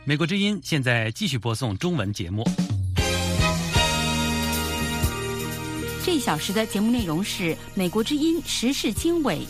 美国之音现在继续播送中文节目。 这一小时的节目内容是美国之音时事经纬。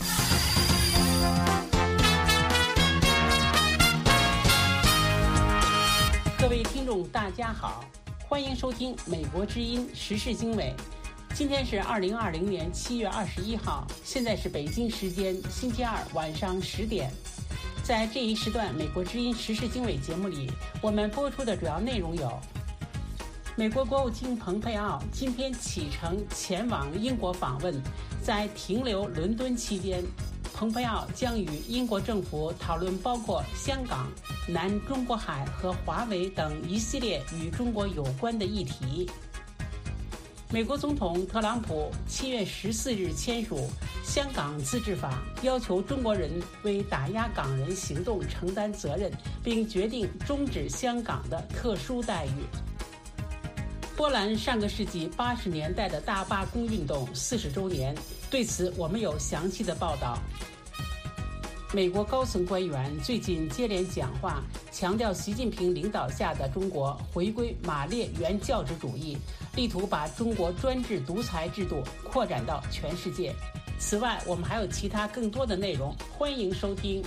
各位听众大家好，欢迎收听美国之音时事经纬。今天是2020年7月21号，现在是北京时间星期二晚上10点。在这一时段美国之音时事经纬节目里，我们播出的主要内容有：美国国务卿蓬佩奥今天启程前往英国访问，在停留伦敦期间，蓬佩奥将与英国政府讨论包括香港、南中国海和华为等一系列与中国有关的议题。美国总统特朗普7月14日签署《香港自治法》，要求中国人为打压港人行动承担责任，并决定终止香港的特殊待遇。波兰上个世纪80年代的大罢工运动40周年，对此我们有详细的报道。美国高层官员最近接连讲话，强调习近平领导下的中国回归马列原教旨主义，力图把中国专制独裁制度扩展到全世界。此外，我们还有其他更多的内容，欢迎收听。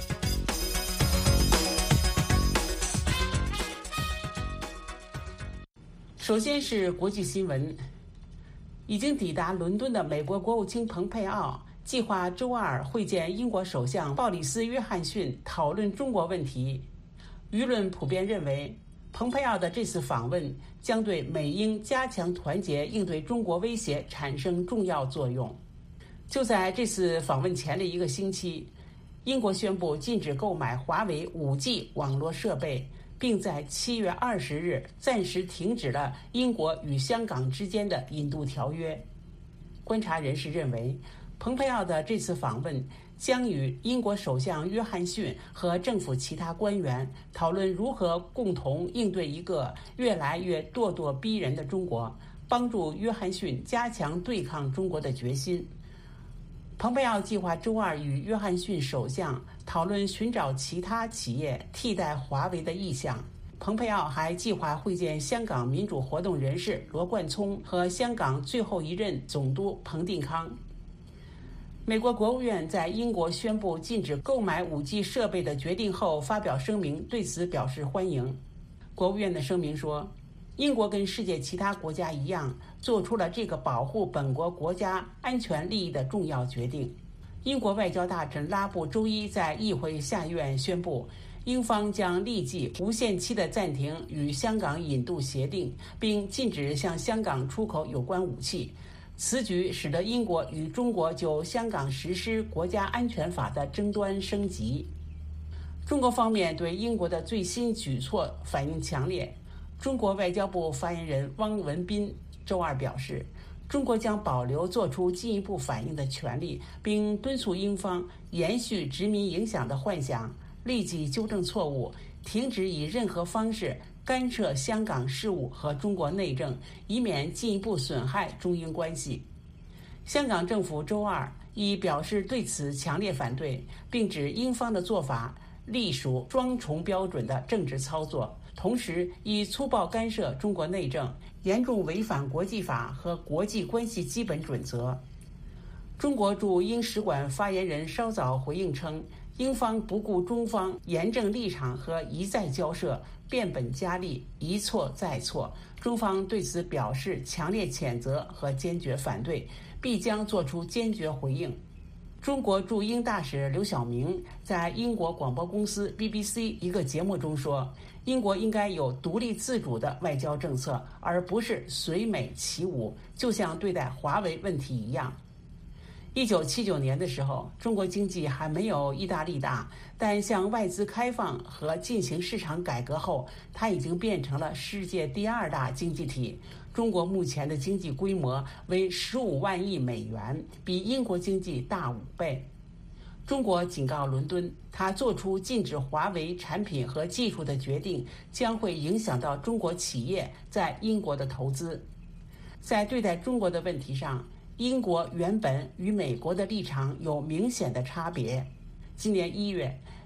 首先是国际新闻，已经抵达伦敦的美国国务卿蓬佩奥计划周二会见英国首相鲍里斯·约翰逊，讨论中国问题。舆论普遍认为，蓬佩奥的这次访问将对美英加强团结应对中国威胁产生重要作用。就在这次访问前的一个星期，英国宣布禁止购买华为 5G 网络设备，并在7月20日暂时停止了英国与香港之间的引渡条约。观察人士认为，蓬佩奥的这次访问将与英国首相约翰逊和政府其他官员讨论如何共同应对一个越来越咄咄逼人的中国，帮助约翰逊加强对抗中国的决心。蓬佩奥计划周二与约翰逊首相讨论寻找其他企业替代华为的意向。蓬佩奥还计划会见香港民主活动人士罗冠聪和香港最后一任总督彭定康。美国国务院在英国宣布禁止购买 5G 设备的决定后发表声明，对此表示欢迎。国务院的声明说，英国跟世界其他国家一样，做出了这个保护本国国家安全利益的重要决定。英国外交大臣拉布周一在议会下议院宣布，英方将立即无限期地暂停与香港引渡协定，并禁止向香港出口有关武器。此举使得英国与中国就香港实施国家安全法的争端升级。中国方面对英国的最新举措反应强烈。中国外交部发言人汪文斌周二表示，中国将保留做出进一步反应的权利，并敦促英方延续殖民影响的幻想，立即纠正错误，停止以任何方式干涉香港事务和中国内政，以免进一步损害中英关系。香港政府周二已表示对此强烈反对，并指英方的做法隶属双重标准的政治操作，同时以粗暴干涉中国内政，严重违反国际法和国际关系基本准则。中国驻英使馆发言人稍早回应称，英方不顾中方严正立场和一再交涉，变本加厉，一错再错，中方对此表示强烈谴责和坚决反对，必将作出坚决回应。中国驻英大使刘晓明在英国广播公司 BBC 一个节目中说，英国应该有独立自主的外交政策，而不是随美起舞，就像对待华为问题一样。1979年的时候，中国经济还没有意大利大，但向外资开放和进行市场改革后，它已经变成了世界第2大经济体。中国目前的经济规模为15万亿美元，比英国经济大5倍。中国警告伦敦，它做出禁止华为产品和技术的决定，将会影响到中国企业在英国的投资。在对待中国的问题上，英国原本与美国的立场有明显的差别。今年1月，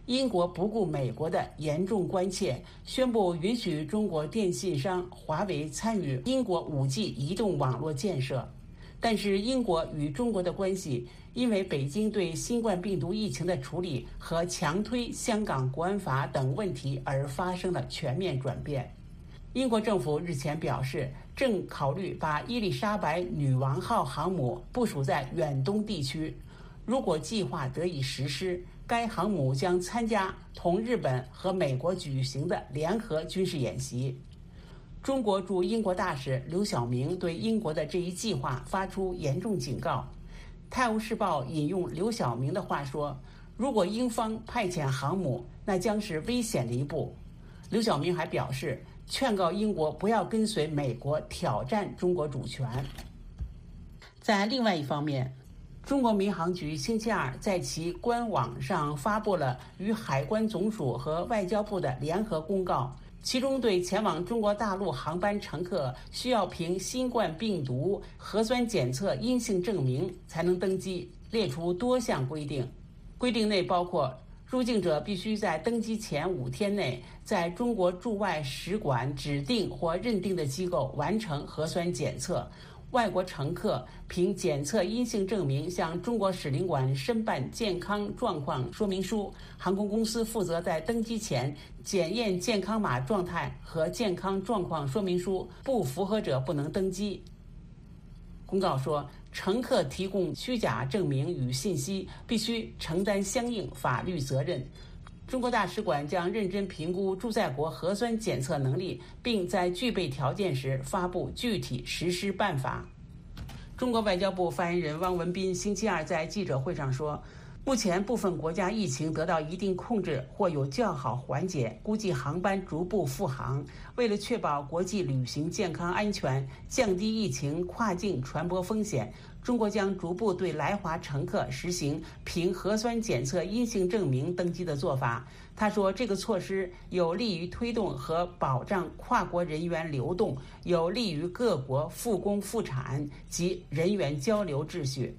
英国不顾美国的严重关切，宣布允许中国电信商华为参与英国 5G 移动网络建设。但是英国与中国的关系因为北京对新冠病毒疫情的处理和强推香港国安法等问题而发生了全面转变。英国政府日前表示，正考虑把伊丽莎白女王号航母部署在远东地区。如果计划得以实施，该航母将参加同日本和美国举行的联合军事演习。中国驻英国大使刘晓明对英国的这一计划发出严重警告。《泰晤士报》引用刘晓明的话说：“如果英方派遣航母，那将是危险的一步。”刘晓明还表示，劝告英国不要跟随美国挑战中国主权。在另外一方面，中国民航局星期二在其官网上发布了与海关总署和外交部的联合公告，其中对前往中国大陆航班乘客需要凭新冠病毒核酸检测阴性证明才能登机，列出多项规定。规定内包括入境者必须在登机前5天内在中国驻外使馆指定或认定的机构完成核酸检测，外国乘客凭检测阴性证明向中国使领馆申办健康状况说明书，航空公司负责在登机前检验健康码状态和健康状况说明书，不符合者不能登机。公告说，乘客提供虚假证明与信息必须承担相应法律责任。中国大使馆将认真评估驻在国核酸检测能力，并在具备条件时发布具体实施办法。中国外交部发言人汪文斌星期二在记者会上说，目前部分国家疫情得到一定控制或有较好缓解，估计航班逐步复航。为了确保国际旅行健康安全，降低疫情跨境传播风险，中国将逐步对来华乘客实行凭核酸检测阴性证明登机的做法。他说，这个措施有利于推动和保障跨国人员流动，有利于各国复工复产及人员交流秩序。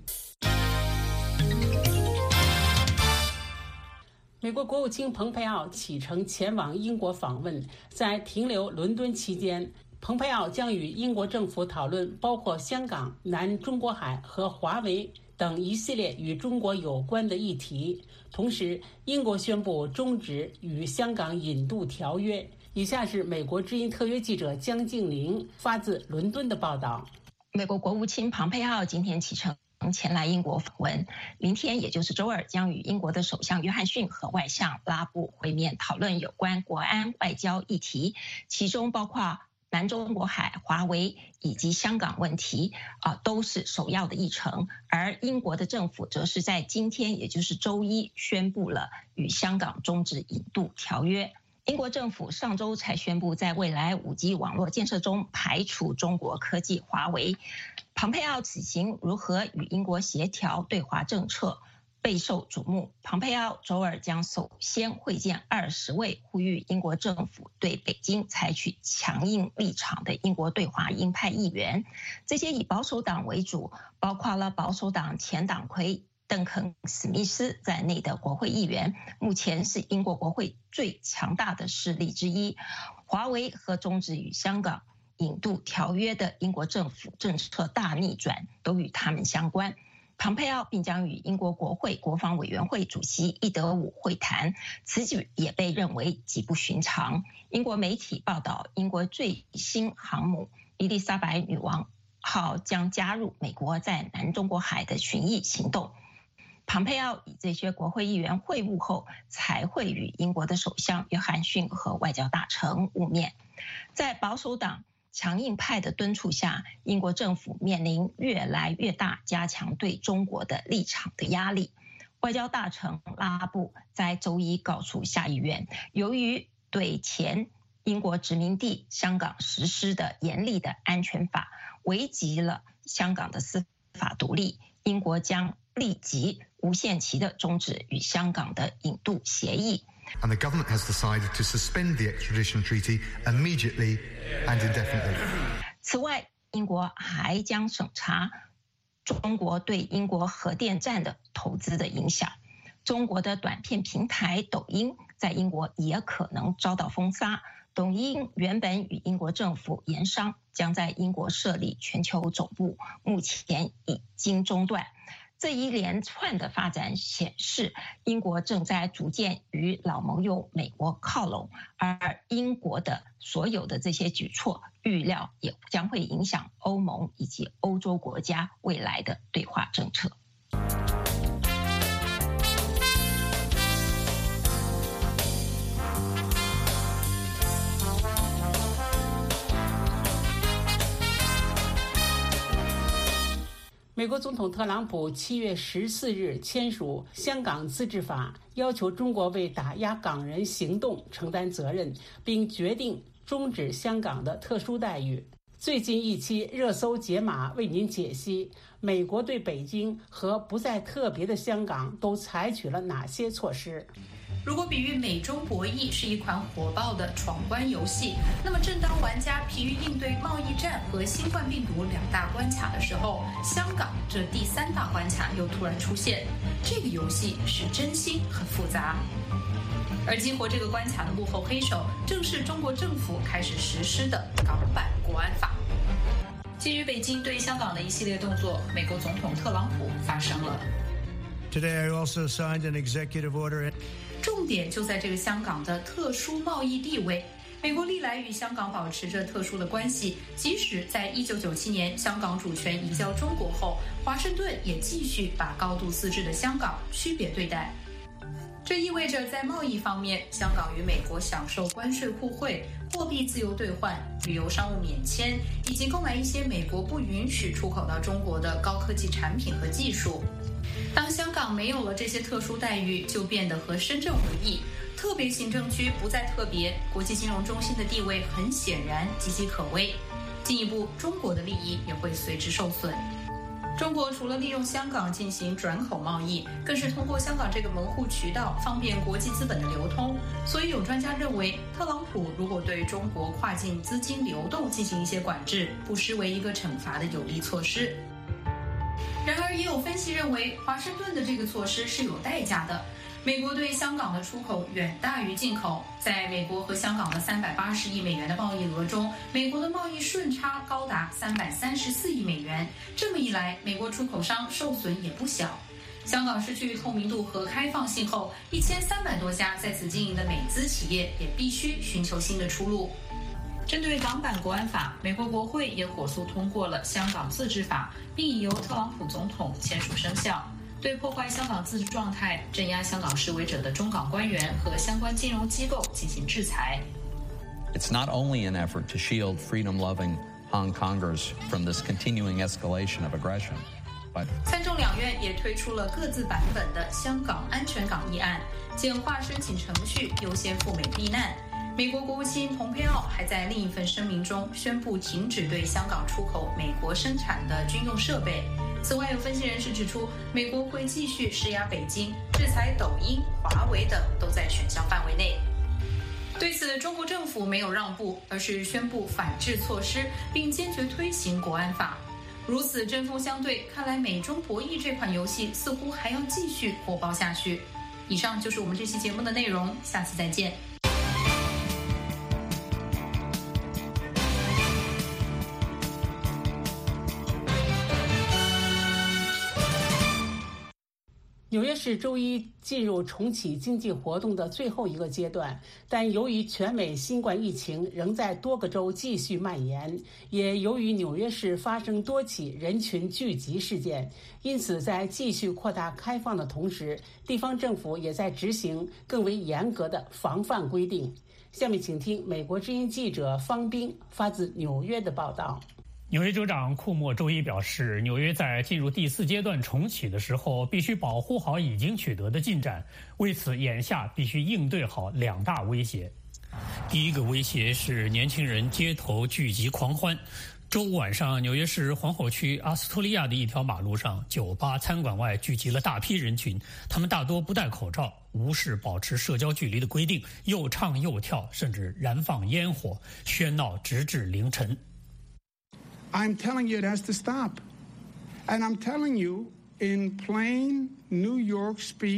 美国国务卿蓬佩奥启程前往英国访问，在停留伦敦期间，蓬佩奥将与英国政府讨论包括香港、南中国海和华为等一系列与中国有关的议题。同时，英国宣布终止与香港引渡条约。以下是美国之音特约记者江静玲发自伦敦的报道。 美国国务卿蓬佩奥今天启程前来英国访问，明天也就是周二将与英国的首相约翰逊和外相拉布会面，讨论有关国安外交议题，其中包括南中国海、华为以及香港问题都是首要的议程。而英国的政府则是在今天也就是周一宣布了与香港终止引渡条约。英国政府上周才宣布在未来 5G 网络建设中排除中国科技华为。蓬佩奥此行如何与英国协调对华政策备受瞩目。蓬佩奥周二将首先会见20位呼吁英国政府对北京采取强硬立场的英国对华鹰派议员，这些以保守党为主，包括了保守党前党魁邓肯·史密斯在内的国会议员，目前是英国国会最强大的势力之一。华为和终止与香港引渡条约的英国政府政策大逆转都与他们相关。蓬佩奥并将与英国国会国防委员会主席易德伍会谈，此举也被认为极不寻常。英国媒体报道，英国最新航母伊丽莎白女王号将加入美国在南中国海的巡弋行动。蓬佩奥与这些国会议员会晤后，才会与英国的首相约翰逊和外交大臣晤面。在保守党强硬派的敦促下，英国政府面临越来越大加强对中国的立场的压力。外交大臣拉布在周一告诉下议院，由于对前英国殖民地香港实施的严厉的安全法危及了香港的司法独立，英国将立即无限期的终止与香港的引渡协议。 And the government has decided to suspend the extradition treaty immediately and indefinitely. 此外，英国还将审查中国对英国核电站的投资的影响。 中国的短片平台抖音在英国也可能遭到封杀。抖音原本与英国政府研商，将在英国设立全球总部，目前已经中断。这一连串的发展显示，英国正在逐渐与老盟友美国靠拢，而英国的所有的这些举措，预料也将会影响欧盟以及欧洲国家未来的对华政策。 美国总统特朗普7月14日签署《香港自治法》，要求中国为打压港人行动承担责任，并决定终止香港的特殊待遇。最近一期热搜解码为您解析美国对北京和不再特别的香港都采取了哪些措施。 如果比喻美中博弈是一款火爆的闯关游戏，那么正当玩家疲于应对贸易战和新冠病毒两大关卡的时候，香港这第三大关卡又突然出现。这个游戏是真心很复杂，而激活这个关卡的幕后黑手，正是中国政府开始实施的港版国安法。基于北京对香港的一系列动作，美国总统特朗普发声了。 Today I also signed an executive order. 重点就在这个香港的特殊贸易地位。美国历来与香港保持着特殊的关系，即使在1997年香港主权移交中国后，华盛顿也继续把高度自治的香港区别对待。这意味着在贸易方面，香港与美国享受关税互惠、货币自由兑换、旅游商务免签，以及购买一些美国不允许出口到中国的高科技产品和技术。当香港没有了这些特殊待遇，就变得和深圳无异，特别行政区不再特别，国际金融中心的地位很显然岌岌可危。进一步，中国的利益也会随之受损。中国除了利用香港进行转口贸易，更是通过香港这个门户渠道方便国际资本的流通。所以有专家认为，特朗普如果对中国跨境资金流动进行一些管制，不失为一个惩罚的有力措施。然而，也有分析认为，华盛顿的这个措施是有代价的。美国对香港的出口远大于进口，在美国和香港的380亿美元的贸易额中，美国的贸易顺差高达334亿美元。这么一来，美国出口商受损也不小。香港失去透明度和开放性后，1300多家在此经营的美资企业也必须寻求新的出路。针对港版国安法，美国国会也火速通过了《香港自治法》，并已由特朗普总统签署生效，对破坏香港自治状态、镇压香港示威者的中港官员和相关金融机构进行制裁。 It's not only an effort to shield freedom-loving Hong Kongers from this continuing escalation of aggression, but 参众两院也推出了各自版本的香港安全港议案，简化申请程序，优先赴美避难。美国国务卿蓬佩奥还在另一份声明中宣布停止对香港出口美国生产的军用设备。此外，有分析人士指出，美国会继续施压北京，制裁抖音、华为等都在选项范围内。对此，中国政府没有让步，而是宣布反制措施，并坚决推行国安法。如此针锋相对，看来美中博弈这款游戏似乎还要继续火爆下去。以上就是我们这期节目的内容，下次再见。 纽约市周一进入重启经济活动的最后一个阶段，但由于全美新冠疫情仍在多个州继续蔓延，也由于纽约市发生多起人群聚集事件，因此在继续扩大开放的同时，地方政府也在执行更为严格的防范规定。下面请听美国之音记者方冰发自纽约的报道。 纽约州长库莫周一表示，纽约在进入第4阶段重启的时候，必须保护好已经取得的进展，为此眼下必须应对好2大威胁。第一个威胁是年轻人街头聚集狂欢。周五晚上，纽约市皇后区阿斯托利亚的一条马路上，酒吧、餐馆外聚集了大批人群，他们大多不戴口罩，无视保持社交距离的规定，又唱又跳，甚至燃放烟火，喧闹直至凌晨。 I'm telling you it has to stop. And I'm telling you in plain New York speak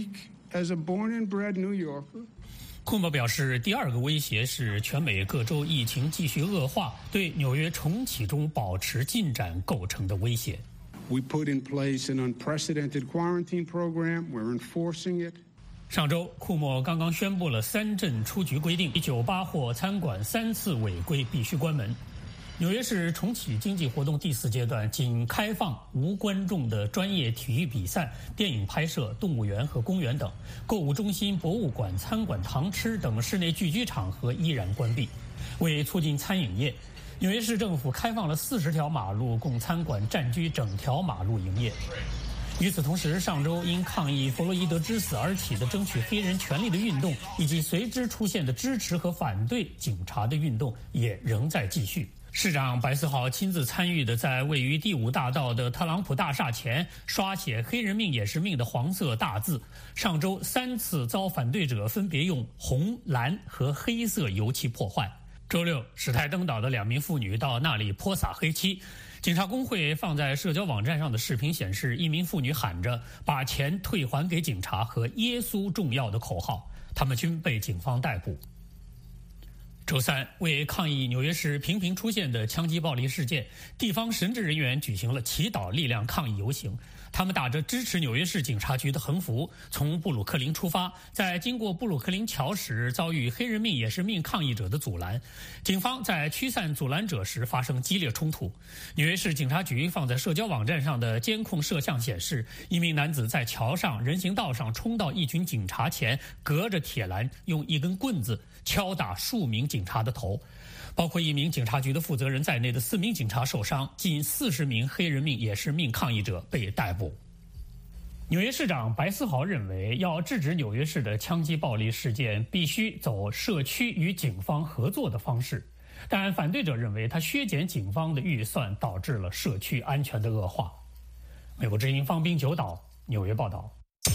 as a born and bred New Yorker. 库莫表示，第二个威胁是全美各州疫情继续恶化，对纽约重启中保持进展构成的威胁。 We put in place an unprecedented quarantine program. We're enforcing it. 上周，库莫刚刚宣布了3镇出局规定，酒吧或餐馆3次违规必须关门。纽约市重启经济活动第4阶段仅开放无观众的专业体育比赛、电影拍摄、动物园和公园等，购物中心、博物馆、餐馆、堂吃等室内聚居场合依然关闭。为促进餐饮业，纽约市政府开放了40条马路供餐馆占据整条马路营业。与此同时，上周因抗议弗洛伊德之死而起的争取黑人权利的运动，以及随之出现的支持和反对警察的运动也仍在继续。市长白思豪亲自参与的在位于第5大道的特朗普大厦前刷写"黑人命也是命"的黄色大字，上周3次遭反对者分别用红、蓝和黑色油漆破坏。周六，史泰登岛的2名妇女到那里泼洒黑漆。警察工会放在社交网站上的视频显示，一名妇女喊着"把钱退还给警察"和"耶稣重要"的口号，他们均被警方逮捕。周三，为抗议纽约市频频出现的枪击暴力事件，地方神职人员举行了祈祷力量抗议游行。他们打着支持纽约市警察局的横幅，从布鲁克林出发，在经过布鲁克林桥时遭遇"黑人命也是命"抗议者的阻拦。警方在驱散阻拦者时发生激烈冲突。纽约市警察局放在社交网站上的监控摄像显示，一名男子在桥上、人行道上冲到一群警察前，隔着铁栏用一根棍子敲打数名警察的头。包括一名警察局的负责人在内的4名警察受伤，近40名黑人命也是命抗议者被逮捕。纽约市长白思豪认为，要制止纽约市的枪击暴力事件，必须走社区与警方合作的方式。但反对者认为，他削减警方的预算，导致了社区安全的恶化。美国之音方斌九岛纽约报道。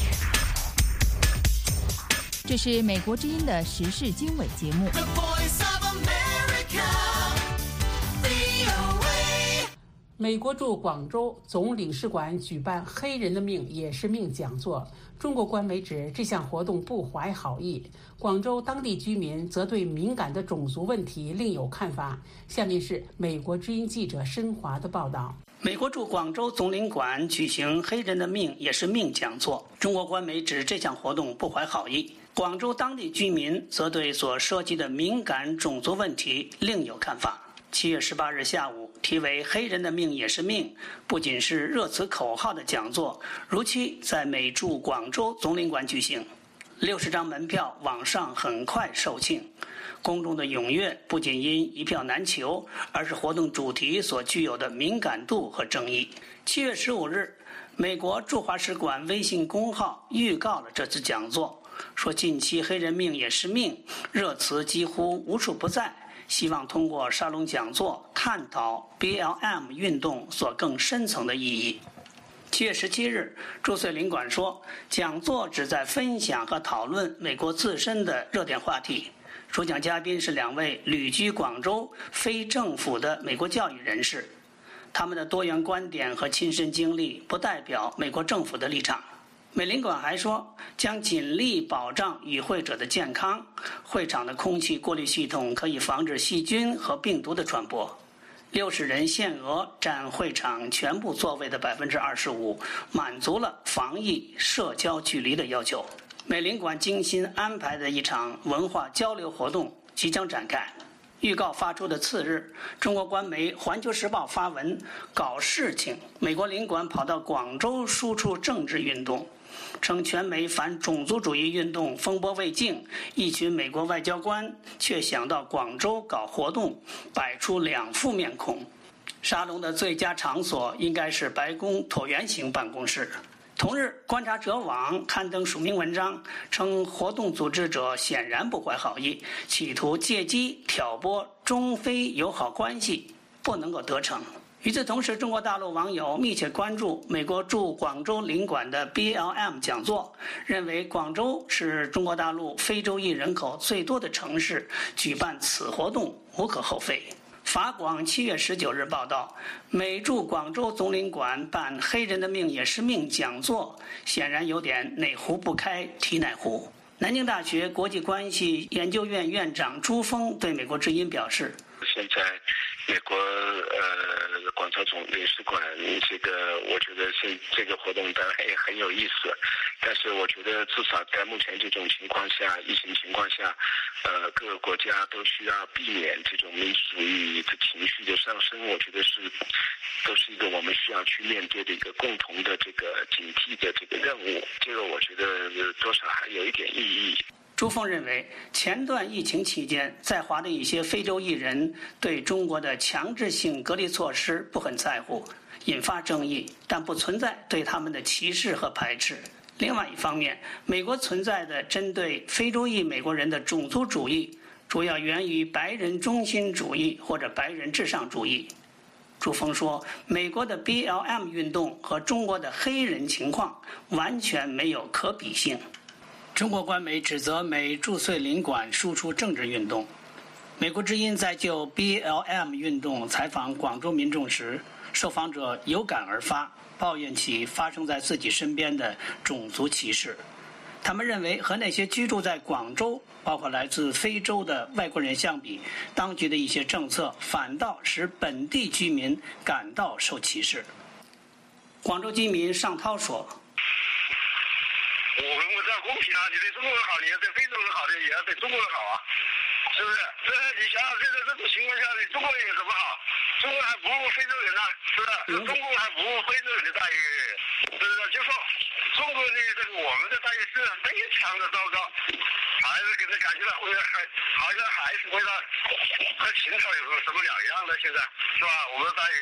这是美国之音的时事经纬节目。 美国驻广州总领事馆举办"黑人的命也是命"讲座，中国官媒指这项活动不怀好意，广州当地居民则对敏感的种族问题另有看法。下面是美国之音记者申华的报道。 美国驻广州总领馆举行"黑人的命也是命"讲座，中国官媒指这项活动不怀好意，广州当地居民则对所涉及的敏感种族问题另有看法。7月18日下午，题为"黑人的命也是命"，不仅是热词口号的讲座，如期在美驻广州总领馆举行。60张门票网上很快售罄，公众的踊跃不仅因一票难求，而是活动主题所具有的敏感度和争议。7月15日，美国驻华使馆微信公号预告了这次讲座，说近期"黑人命也是命"热词几乎无处不在，希望通过沙龙讲座探讨 BLM 运动所更深层的意义。7月17日，驻穗领馆说，讲座旨在分享和讨论美国自身的热点话题。主讲嘉宾是2位旅居广州非政府的美国教育人士，他们的多元观点和亲身经历不代表美国政府的立场。美领馆还说，将尽力保障与会者的健康，会场的空气过滤系统可以防止细菌和病毒的传播。60人限额占会场全部座位的25%，满足了防疫社交距离的要求。美领馆精心安排的一场文化交流活动即将展开。预告发出的次日，中国官媒《环球时报》发文搞事情，美国领馆跑到广州输出政治运动，称全美反种族主义运动风波未静，一群美国外交官却想到广州搞活动，摆出2副面孔。沙龙的最佳场所应该是白宫椭圆形办公室。同日，观察者网刊登署名文章，称活动组织者显然不怀好意，企图借机挑拨中非友好关系，不能够得逞。与此同时，中国大陆网友密切关注美国驻广州领馆的 BLM 讲座，认为广州是中国大陆非洲裔人口最多的城市，举办此活动无可厚非。 法广7月19日报道，美驻广州总领馆办黑人的命也是命讲座，显然有点哪壶不开提哪壶。南京大学国际关系研究院院长朱峰对美国之音表示， 现在美国广州总领事馆这个，我觉得是这个活动当然也很有意思，但是我觉得至少在目前这种情况下，疫情情况下，各个国家都需要避免这种民族主义的情绪的上升，我觉得都是一个我们需要去面对的一个共同的这个警惕的这个任务，这个我觉得多少还有一点意义。 朱峰认为，前段疫情期间，在华的一些非洲艺人对中国的强制性隔离措施不很在乎，引发争议，但不存在对他们的歧视和排斥。另外一方面，美国存在的针对非洲裔美国人的种族主义，主要源于白人中心主义或者白人至上主义。朱峰说，美国的 BLM 运动和中国的黑人情况完全没有可比性。中国官媒指责美驻穗领馆输出政治运动。美国之音在就 BLM 运动采访广州民众时，受访者有感而发，抱怨起发生在自己身边的种族歧视。他们认为和那些居住在广州，包括来自非洲的外国人相比，当局的一些政策反倒使本地居民感到受歧视。广州居民尚涛说， 我们不这样公平啊！你对中国人好，你要对非洲人好的，也要对中国人好啊，是不是？你想想，现在这种情况下，你中国人有什么好？中国还不如非洲人呢，是不是？中国还不如非洲人的待遇，是不是？就说中国的这个我们的待遇是非常的糟糕，还是给他感觉到好像还是回到和秦朝有什么两样的？现在是吧？我们的待遇，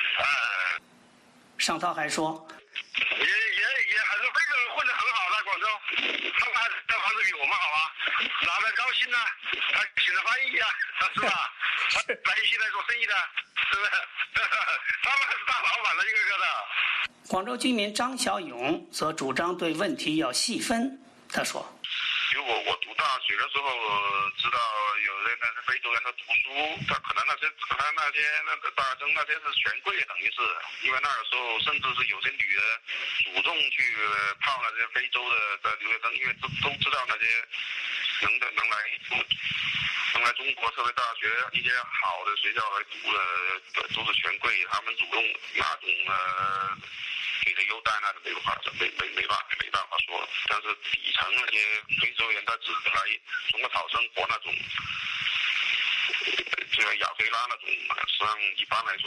尚涛还说， 也很多非洲人混得很好，在广州，他们还房子比我们好啊，哪来高兴呢？他请了翻译啊，是吧？来一起来做生意的，是不是？他们还是大老板了，一个个的。 广州居民张小勇则主张对问题要细分。他说， 因为我读大学的时候知道有人那是非洲人在读书，他可能那些大学生那些是权贵，等于是因为那个时候甚至是有些女人主动去泡那些非洲的留学生，因为都知道那些能来中国特别大学一些好的学校来读的都是权贵，他们主动那种给的优待那是没办法说，但是底层那些非洲人他只是来中国讨生活那种，这个亚非拉那种，实际上一般来说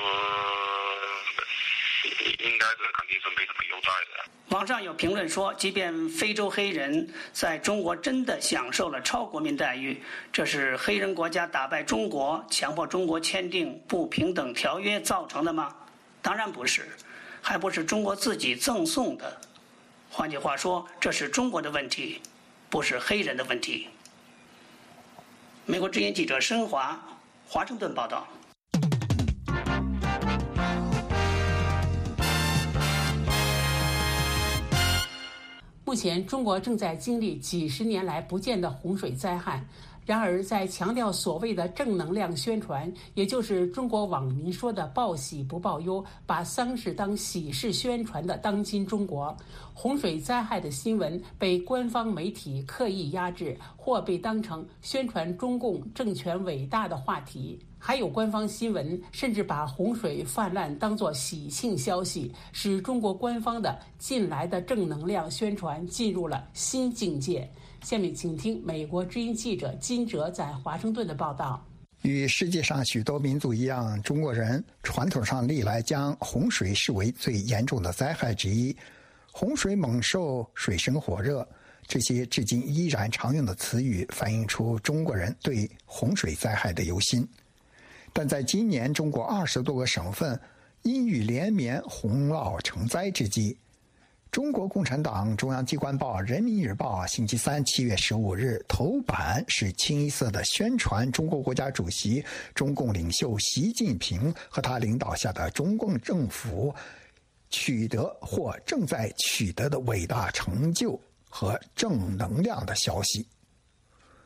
应该是肯定是没什么优待的。 网上有评论说，即便非洲黑人在中国真的享受了超国民待遇，这是黑人国家打败中国，强迫中国签订不平等条约造成的吗？当然不是，还不是中国自己赠送的。换句话说，这是中国的问题，不是黑人的问题。美国之音记者申华，华盛顿报道。目前，中国正在经历几十年来不见的洪水灾害。然而，在强调所谓的正能量宣传，也就是中国网民说的报喜不报忧，把丧事当喜事宣传的当今中国，洪水灾害的新闻被官方媒体刻意压制，或被当成宣传中共政权伟大的话题。还有官方新闻甚至把洪水泛滥当作喜庆消息，使中国官方的近来的正能量宣传进入了新境界。下面请听美国之音记者金哲在华盛顿的报道。 与世界上许多民族一样，中国人传统上历来将洪水视为最严重的灾害之一。洪水猛兽、水深火热，这些至今依然常用的词语反映出中国人对洪水灾害的忧心。但在今年中国20多个省份阴雨连绵、洪涝成灾之际，中国共产党中央机关报《人民日报》星期三7月15日头版是清一色的宣传中国国家主席、中共领袖习近平和他领导下的中共政府取得或正在取得的伟大成就和正能量的消息。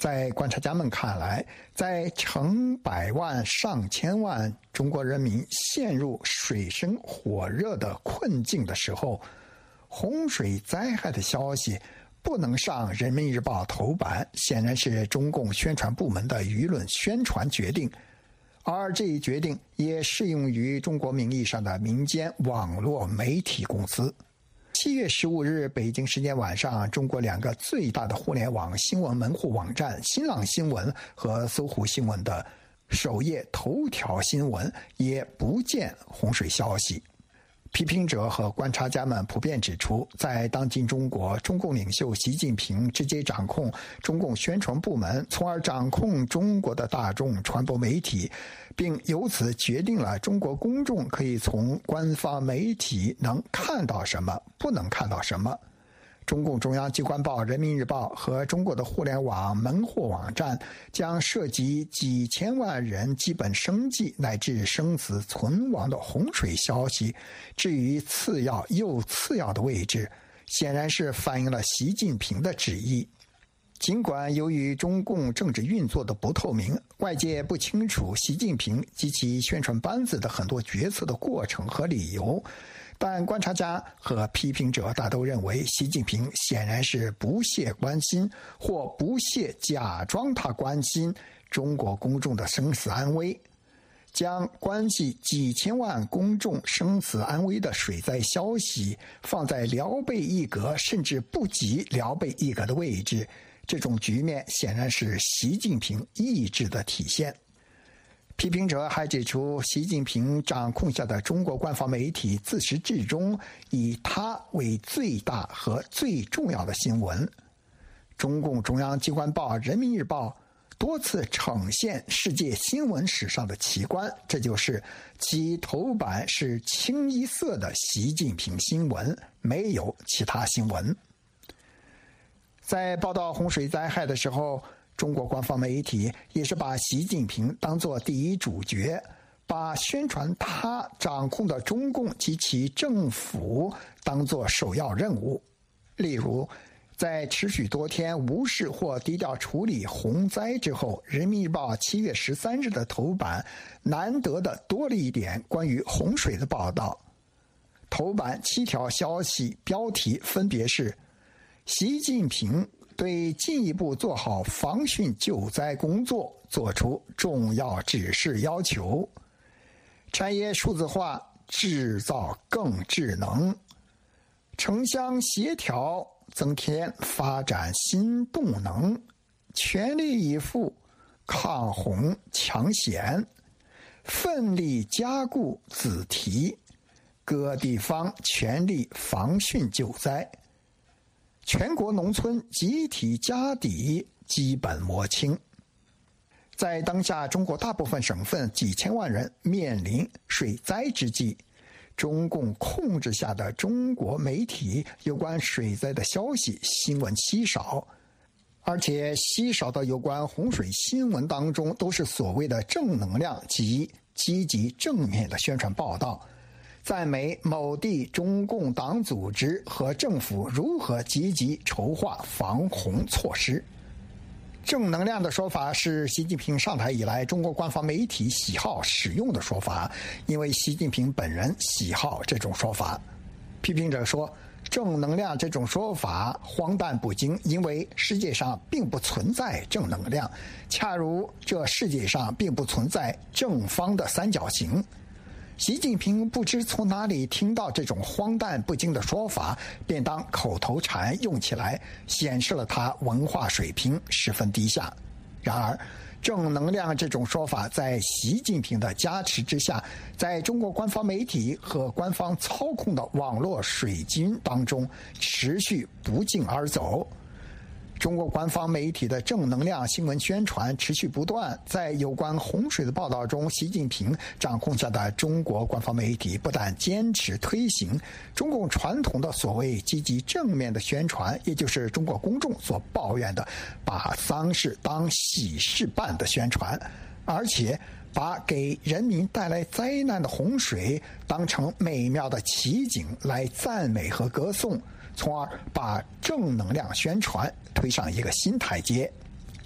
在观察家们看来，在成百万上千万中国人民陷入水深火热的困境的时候，洪水灾害的消息不能上人民日报头版，显然是中共宣传部门的舆论宣传决定，而这一决定也适用于中国名义上的民间网络媒体公司。7月15日北京时间晚上，中国2个最大的互联网新闻门户网站新浪新闻和搜狐新闻的首页头条新闻也不见洪水消息。批评者和观察家们普遍指出，在当今中国，中共领袖习近平直接掌控中共宣传部门，从而掌控中国的大众传播媒体，并由此决定了中国公众可以从官方媒体能看到什么，不能看到什么。中共中央机关报人民日报和中国的互联网门户网站将涉及几千万人基本生计乃至生死存亡的洪水消息置于次要又次要的位置，显然是反映了习近平的旨意。尽管由于中共政治运作的不透明，外界不清楚习近平及其宣传班子的很多决策的过程和理由，但观察家和批评者大都认为，习近平显然是不屑关心或不屑假装他关心中国公众的生死安危，将关系几千万公众生死安危的水灾消息放在辽备一格甚至不及辽备一格的位置，这种局面显然是习近平意志的体现。批评者还指出，习近平掌控下的中国官方媒体自始至终以他为最大和最重要的新闻。中共中央机关报人民日报多次呈现世界新闻史上的奇观，这就是其头版是清一色的习近平新闻，没有其他新闻。在报道洪水灾害的时候，中国官方媒体也是把习近平当作第一主角，把宣传他掌控的中共及其政府当作首要任务。例如，在持续多天无视或低调处理洪灾之后，人民日报7月13日的头版难得的多了一点关于洪水的报道。头版7条消息标题分别是：习近平对进一步做好防汛救灾工作作出重要指示要求，产业数字化，制造更智能，城乡协调，增添发展新动能，全力以赴抗洪抢险，奋力加固子题，各地方全力防汛救灾，全国农村集体家底基本摸清。在当下中国大部分省份几千万人面临水灾之际，中共控制下的中国媒体有关水灾的消息新闻稀少，而且稀少的有关洪水新闻当中都是所谓的正能量及积极正面的宣传报道，赞美某地中共党组织和政府如何积极筹划防洪措施。正能量的说法是习近平上台以来中国官方媒体喜好使用的说法，因为习近平本人喜好这种说法。批评者说，正能量这种说法荒诞不经，因为世界上并不存在正能量，恰如这世界上并不存在正方的三角形。习近平不知从哪里听到这种荒诞不经的说法，便当口头禅用起来，显示了他文化水平十分低下。然而，正能量这种说法在习近平的加持之下，在中国官方媒体和官方操控的网络水军当中持续不胫而走。中国官方媒体的正能量新闻宣传持续不断，在有关洪水的报道中，习近平掌控下的中国官方媒体不但坚持推行中共传统的所谓积极正面的宣传，也就是中国公众所抱怨的把丧事当喜事办的宣传，而且把给人民带来灾难的洪水当成美妙的奇景来赞美和歌颂，从而把正能量宣传推上一个新台阶。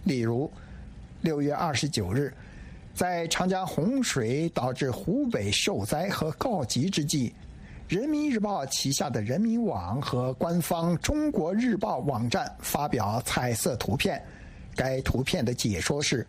例如6月29日，在长江洪水导致湖北受灾和告急之际，人民日报旗下的人民网和官方中国日报网站发表彩色图片，该图片的解说是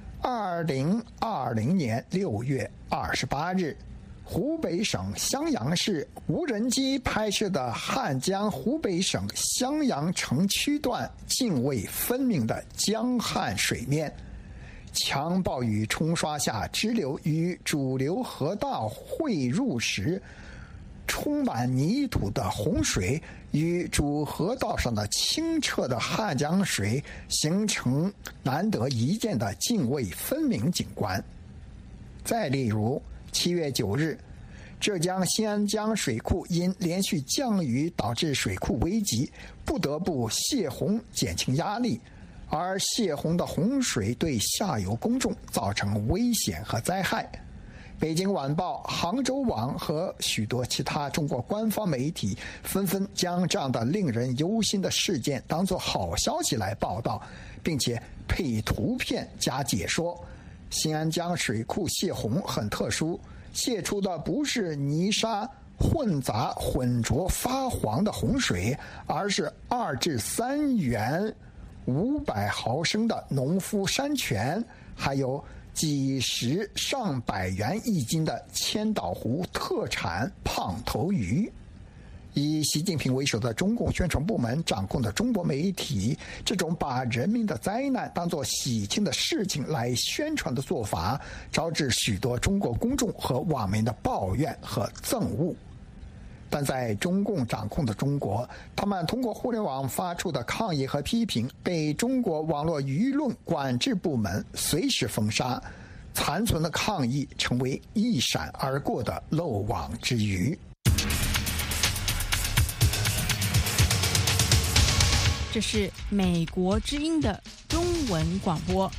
2020年6月28日，湖北省襄阳市无人机拍摄的汉江湖北省襄阳城区段泾渭分明的江汉水面，强暴雨冲刷下支流与主流河道汇入时，充满泥土的洪水与主河道上的清澈的汉江水形成难得一见的泾渭分明景观。再例如7月9日，浙江新安江水库因连续降雨导致水库危急，不得不泄洪减轻压力，而泄洪的洪水对下游公众造成危险和灾害。北京晚报、杭州网和许多其他中国官方媒体纷纷将这样的令人忧心的事件当作好消息来报道，并且配图片加解说。新安江水库泄洪很特殊，泄出的不是泥沙混杂浑浊发黄的洪水，而是2至3元500毫升的农夫山泉，还有几十上百元一斤的千岛湖特产胖头鱼。以习近平为首的中共宣传部门掌控的中国媒体，这种把人民的灾难当作喜庆的事情来宣传的做法，招致许多中国公众和网民的抱怨和憎恶。但在中共掌控的中国，他们通过互联网发出的抗议和批评，被中国网络舆论管制部门随时封杀，残存的抗议成为一闪而过的漏网之鱼。 这是美国之音的中文广播。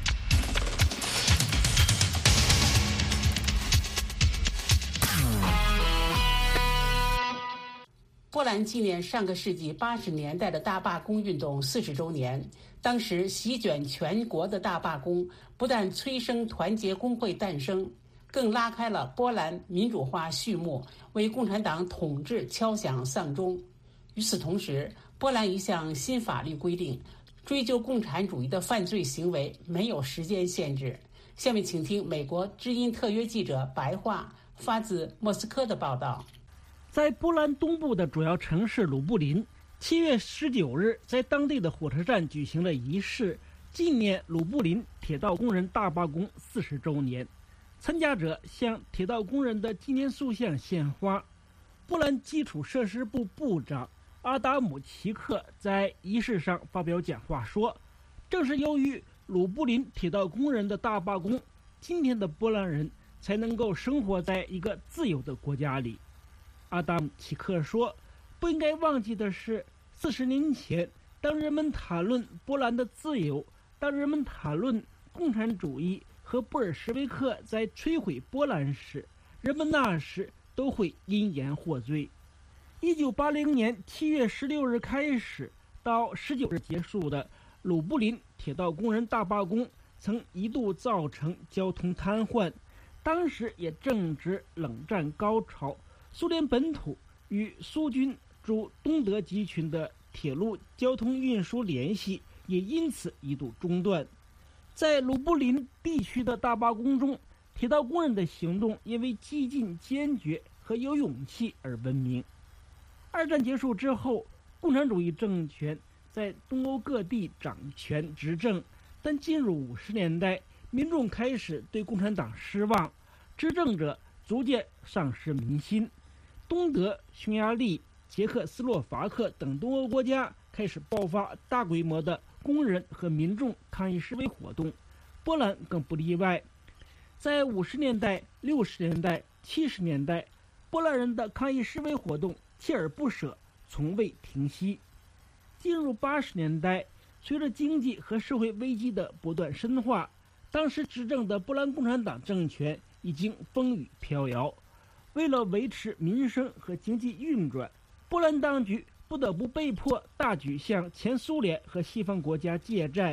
波兰纪念上个世纪80年代的大罢工运动40周年，当时席卷全国的大罢工不但催生团结工会诞生，更拉开了波兰民主化序幕，为共产党统治敲响丧钟。与此同时，波兰一项新法律规定，追究共产主义的犯罪行为没有时间限制。下面请听美国之音特约记者白桦发自莫斯科的报道。 在波兰东部的主要城市鲁布林，7月19日在当地的火车站举行了仪式，纪念鲁布林铁道工人大罢工40周年。参加者向铁道工人的纪念塑像献花。波兰基础设施部部长阿达姆齐克在仪式上发表讲话说，正是由于鲁布林铁道工人的大罢工，今天的波兰人才能够生活在一个自由的国家里。阿达姆齐克说，不应该忘记的是，40年前当人们谈论波兰的自由，当人们谈论共产主义和布尔什维克在摧毁波兰时，人们那时都会因言获罪。1980年7月16日开始到19日结束的鲁布林铁道工人大罢工曾一度造成交通瘫痪，当时也正值冷战高潮，苏联本土与苏军驻东德集群的铁路交通运输联系也因此一度中断。在鲁布林地区的大罢工中，铁道工人的行动因为激进坚决和有勇气而闻名。二战结束之后，共产主义政权在东欧各地掌权执政，但进入50年代，民众开始对共产党失望，执政者逐渐丧失民心。东德、匈牙利、捷克斯洛伐克等东欧国家开始爆发大规模的工人和民众抗议示威活动，波兰更不例外。在50年代、60年代、70年代，波兰人的抗议示威活动锲而不舍，从未停息。进入80年代，随着经济和社会危机的不断深化，当时执政的波兰共产党政权已经风雨飘摇。为了维持民生和经济运转，波兰当局不得不被迫大举向前苏联和西方国家借债。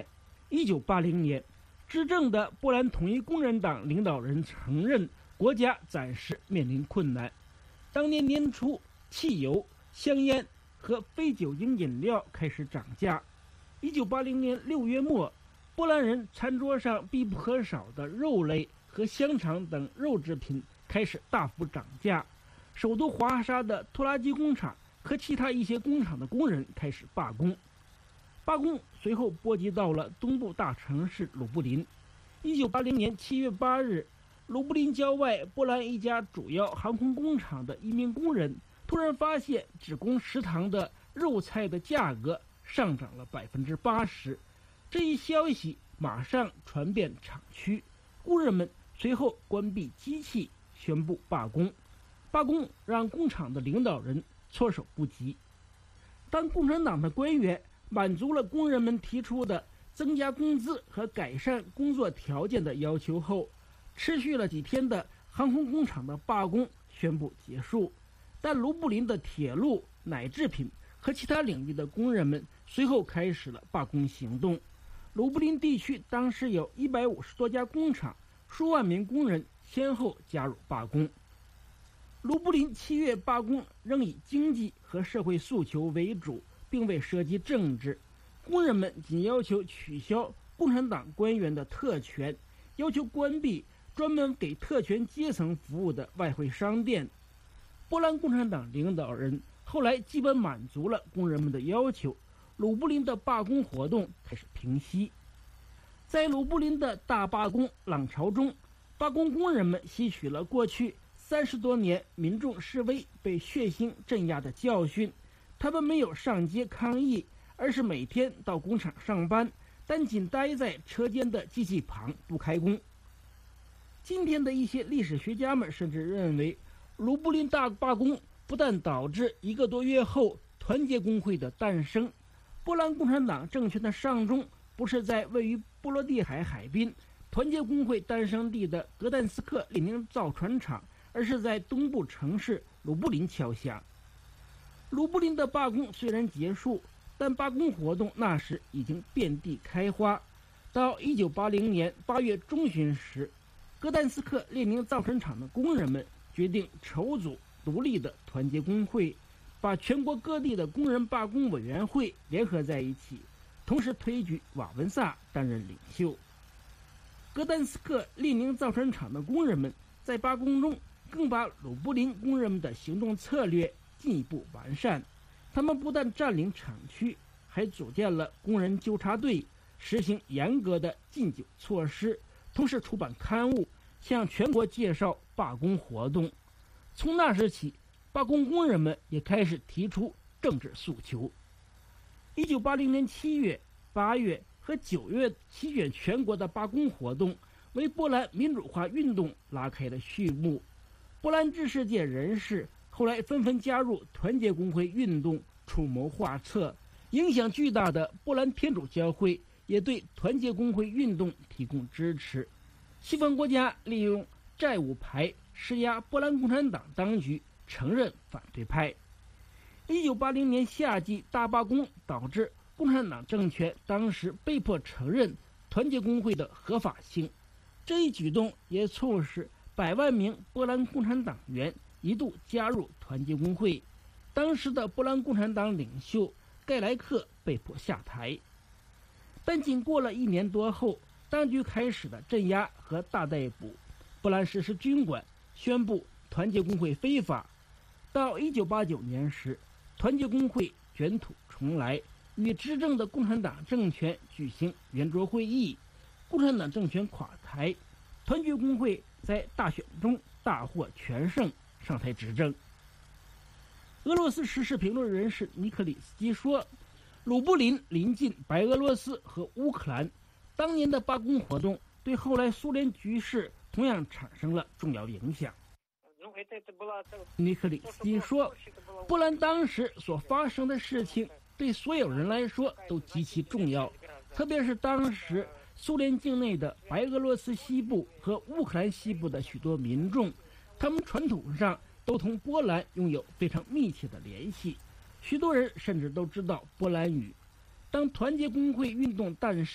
1980年，执政的波兰统一工人党领导人承认国家暂时面临困难。当年年初，汽油、香烟和非酒精饮料开始涨价。1980年6月末，波兰人餐桌上必不可少的肉类和香肠等肉制品开始大幅涨价。首都华沙的拖拉机工厂和其他一些工厂的工人开始罢工。罢工随后波及到了东部大城市鲁布林。1980年7月8日，鲁布林郊外波兰一家主要航空工厂的一名工人突然发现只供食堂的肉菜的价格上涨了80%。这一消息马上传遍厂区，工人们随后关闭机器，宣布罢工。罢工让工厂的领导人措手不及。当共产党的官员满足了工人们提出的增加工资和改善工作条件的要求后，持续了几天的航空工厂的罢工宣布结束。但卢布林的铁路、奶制品和其他领域的工人们随后开始了罢工行动。卢布林地区当时有150多家工厂，数万名工人先后加入罢工。卢布林7月罢工仍以经济和社会诉求为主，并未涉及政治。工人们仅要求取消共产党官员的特权，要求关闭专门给特权阶层服务的外汇商店。波兰共产党领导人后来基本满足了工人们的要求，鲁布林的罢工活动开始平息。在鲁布林的大罢工浪潮中，罢工工人们吸取了过去30多年民众示威被血腥镇压的教训，他们没有上街抗议，而是每天到工厂上班，但仅待在车间的机器旁不开工。今天的一些历史学家们甚至认为，卢布林大罢工不但导致1个多月后团结工会的诞生，波兰共产党政权的上钟不是在位于波罗的海海滨团结工会诞生地的格但斯克列宁造船厂，而是在东部城市卢布林敲响。卢布林的罢工虽然结束，但罢工活动那时已经遍地开花。到1980年8月中旬时，格但斯克列宁造船厂的工人们决定筹组独立的团结工会，把全国各地的工人罢工委员会联合在一起，同时推举瓦文萨担任领袖。格但斯克列宁造船厂的工人们在罢工中更把鲁布林工人们的行动策略进一步完善。他们不但占领厂区，还组建了工人纠察队，实行严格的禁酒措施，同时出版刊物，向全国介绍罢工活动。从那时起，罢工工人们也开始提出政治诉求。1980年7月、8月和9月席卷全国的罢工活动，为波兰民主化运动拉开了序幕。波兰知识界人士后来纷纷加入团结工会运动，出谋划策。影响巨大的波兰天主教会也对团结工会运动提供支持。西方国家利用债务牌施压波兰共产党当局承认反对派。1980年夏季大罢工导致共产党政权当时被迫承认团结工会的合法性，这一举动也促使100万名波兰共产党员一度加入团结工会。当时的波兰共产党领袖盖莱克被迫下台。但仅过了1年多后，当局开始了镇压和大逮捕，波兰实施军管，宣布团结工会非法。到1989年时，团结工会卷土重来，与执政的共产党政权举行圆桌会议，共产党政权垮台，团结工会在大选中大获全胜，上台执政。俄罗斯时事评论人士尼克里斯基说，鲁布林临近白俄罗斯和乌克兰，当年的罢工活动对后来苏联局势同样产生了重要影响。尼克里斯基说，波兰当时所发生的事情对所有人来说都极其重要，特别是当时苏联境内的白俄罗斯西部和乌克兰西部的许多民众，他们传统上都同波兰拥有非常密切的联系，许多人甚至都知道波兰语。当团结工会运动诞生，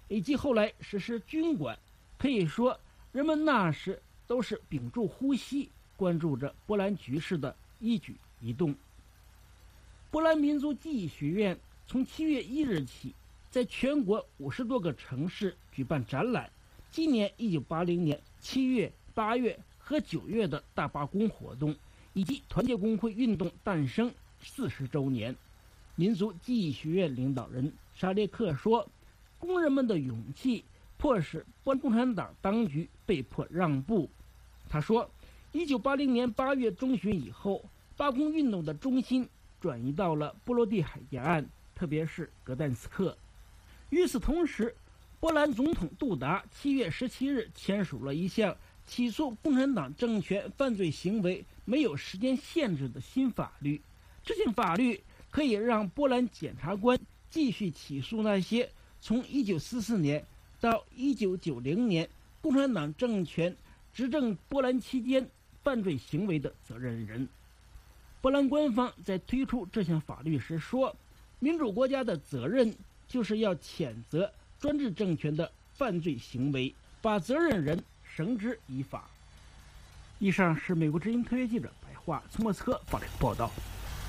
以及后来实施军管，可以说人们那时都是屏住呼吸，关注着波兰局势的一举一动。波兰民族记忆学院从7月1日起，在全国50多个城市举办展览，纪念1980年7月、8月和9月的大罢工活动，以及团结工会运动诞生40周年。民族记忆学院领导人沙列克说，工人们的勇气迫使波兰共产党当局被迫让步。他说，1980年8月中旬以后，罢工运动的中心转移到了波罗的海沿岸，特别是格但斯克。与此同时，波兰总统杜达7月17日签署了一项起诉共产党政权犯罪行为没有时间限制的新法律。这项法律可以让波兰检察官继续起诉那些从1944年到1990年共产党政权执政波兰期间犯罪行为的责任人。波兰官方在推出这项法律时说，民主国家的责任就是要谴责专制政权的犯罪行为，把责任人绳之以法。以上是美国之音特约记者白桦从莫斯科发来的报道。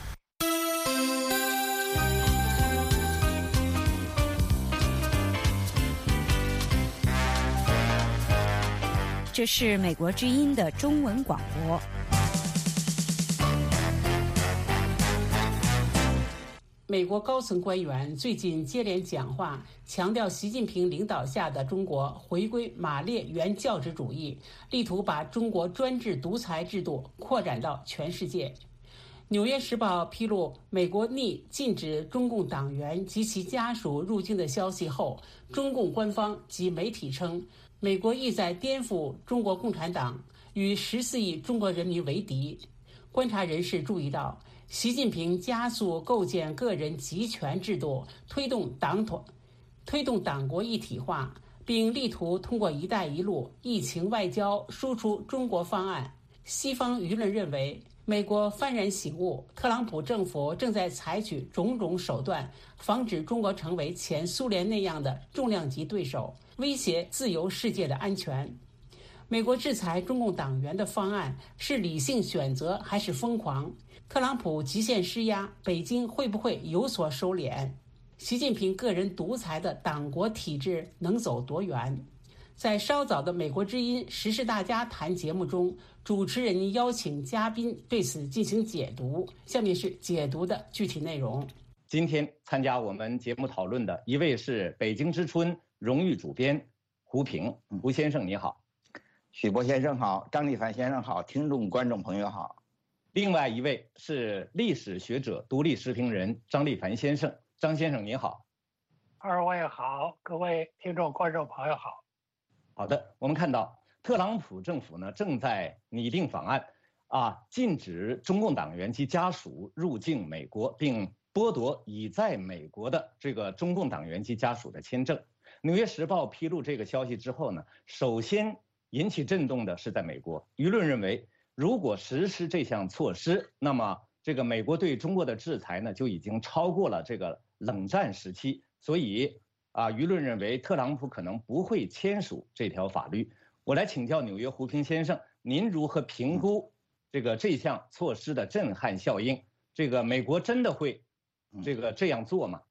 这是美国之音的中文广播。 美国高层官员最近接连讲话，强调习近平领导下的中国回归马列原教旨主义，力图把中国专制独裁制度扩展到全世界。《纽约时报》披露美国拟禁止中共党员及其家属入境的消息后，中共官方及媒体称，美国意在颠覆中国共产党，与14亿中国人民为敌。观察人士注意到，习近平加速构建个人集权制度，推动党国一体化，并力图通过“一带一路”疫情外交输出中国方案。西方舆论认为，美国幡然醒悟，特朗普政府正在采取种种手段，防止中国成为前苏联那样的重量级对手，威胁自由世界的安全。美国制裁中共党员的方案是理性选择还是疯狂？特朗普极限施压，北京会不会有所收敛？习近平个人独裁的党国体制能走多远？在稍早的美国之音时事大家谈节目中，主持人邀请嘉宾对此进行解读。下面是解读的具体内容。 今天参加我们节目讨论的一位是北京之春荣誉主编胡平，胡先生你好。 许博先生好，张立凡先生好，听众观众朋友好。 另外一位是历史学者、独立时评人张立凡先生，张先生你好。 二位好，各位听众观众朋友好。 好的，我们看到特朗普政府呢正在拟定法案，禁止中共党员及家属入境美国，并剥夺已在美国的这个中共党员及家属的签证。《纽约时报》披露这个消息之后呢，首先引起震动的是在美国，舆论认为，如果实施这项措施，那么这个美国对中国的制裁呢就已经超过了这个冷战时期，所以舆论认为特朗普可能不会签署这条法律。我来请教纽约胡平先生，您如何评估这项措施的震撼效应？这个美国真的会这样做吗？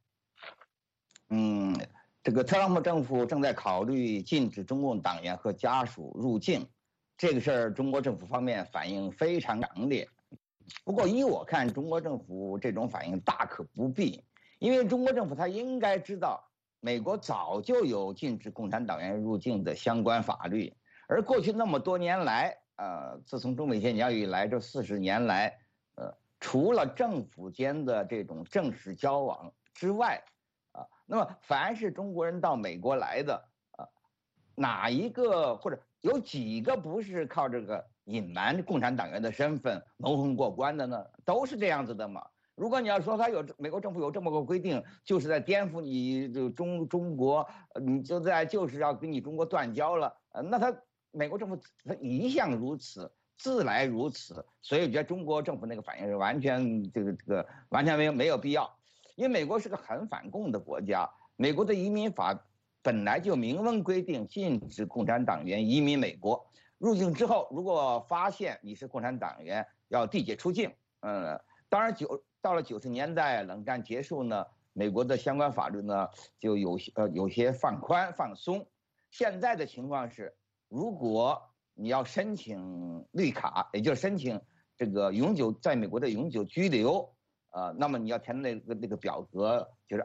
这个特朗普政府正在考虑禁止中共党员和家属入境，这个事儿中国政府方面反应非常强烈。不过依我看，中国政府这种反应大可不必，因为中国政府他应该知道，美国早就有禁止共产党员入境的相关法律，而过去那么多年来，自从中美建交以来，这40年来，除了政府间的这种正式交往之外，那么凡是中国人到美国来的，哪一个或者有几个不是靠这个隐瞒共产党员的身份蒙混过关的呢？都是这样子的嘛。如果你要说美国政府有这么个规定，就是在颠覆你中国，你就是要跟你中国断交了，那美国政府他一向如此，自来如此，所以我觉得中国政府那个反应是完全完全没有必要。因为美国是个很反共的国家，美国的移民法本来就明文规定禁止共产党员移民美国，入境之后如果发现你是共产党员，要递解出境。当然到了90年代，冷战结束呢，美国的相关法律呢就有些放宽放松。现在的情况是，如果你要申请绿卡，也就是申请这个在美国的永久居留，那么你要填那个表格，就是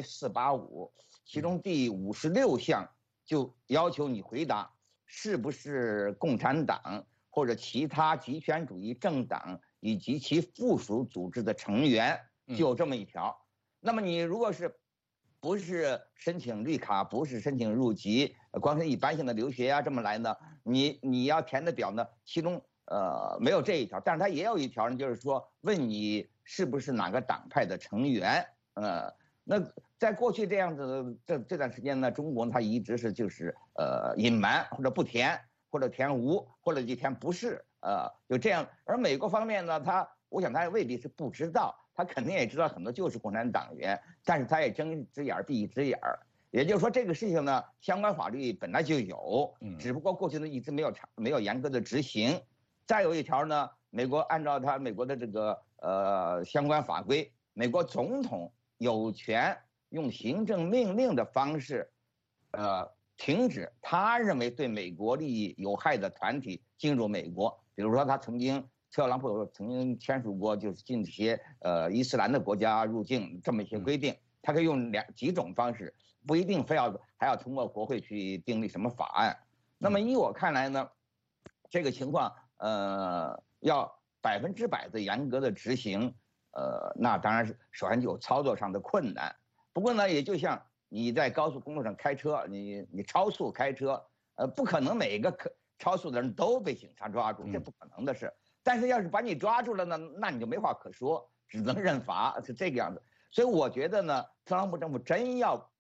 I-485，其中第56项就要求你回答是不是共产党或者其他极权主义政党以及其附属组织的成员，就有这么一条。那么你如果不是申请绿卡，不是申请入籍，光是一般性的留学啊这么来呢，你要填的表呢，其中没有这一条，但是它也有一条呢，就是说问你是不是哪个党派的成员。那在过去这样子的这段时间呢，中国它一直是就是隐瞒或者不填，或者填无，或者就填不是，就这样。而美国方面呢，我想他未必是不知道，他肯定也知道很多就是共产党员，但是他也睁一只眼闭一只眼。也就是说，这个事情呢，相关法律本来就有，只不过过去呢一直没有严格的执行。再有一条呢，美国按照美国的这个相关法规，美国总统有权用行政命令的方式，停止他认为对美国利益有害的团体进入美国。比如说，特朗普曾经签署过就是禁止些伊斯兰的国家入境这么一些规定，他可以用几种方式，不一定还要通过国会去订立什么法案。那么依我看来呢，这个情况要100%的严格的执行，那当然是首先就有操作上的困难。不过呢，也就像你在高速公路上开车，你超速开车，不可能每个超速的人都被警察抓住，这不可能的事。但是要是把你抓住了呢，那你就没话可说，只能认罚，是这个样子。所以我觉得呢，特朗普政府真要